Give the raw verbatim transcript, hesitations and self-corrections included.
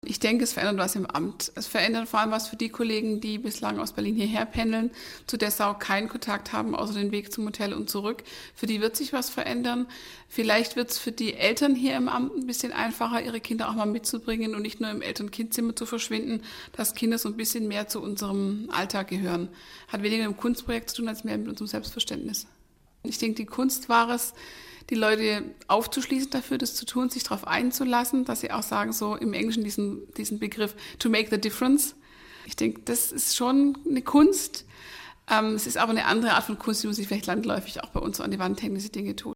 Ich denke, es verändert was im Amt. Es verändert vor allem was für die Kollegen, die bislang aus Berlin hierher pendeln, zu Dessau keinen Kontakt haben, außer den Weg zum Hotel und zurück. Für die wird sich was verändern. Vielleicht wird es für die Eltern hier im Amt ein bisschen einfacher, ihre Kinder auch mal mitzubringen und nicht nur im Eltern-Kind-Zimmer zu verschwinden, dass Kinder so ein bisschen mehr zu unserem Alltag gehören. Hat weniger mit dem Kunstprojekt zu tun, als mehr mit unserem Selbstverständnis. Ich denke, die Kunst war es, die Leute aufzuschließen dafür, das zu tun, sich darauf einzulassen, dass sie auch sagen, so im Englischen diesen, diesen Begriff to make the difference. Ich denke, das ist schon eine Kunst. Ähm, es ist aber eine andere Art von Kunst, die man sich vielleicht landläufig auch bei uns so an die Wand hängen, diese Dinge tut.